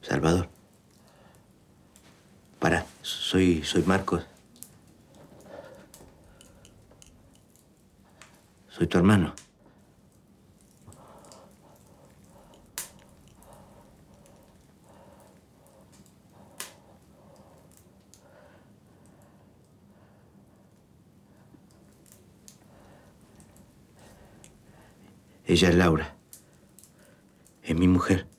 Salvador. Pará, soy Marcos. Soy tu hermano. Ella es Laura. Es mi mujer.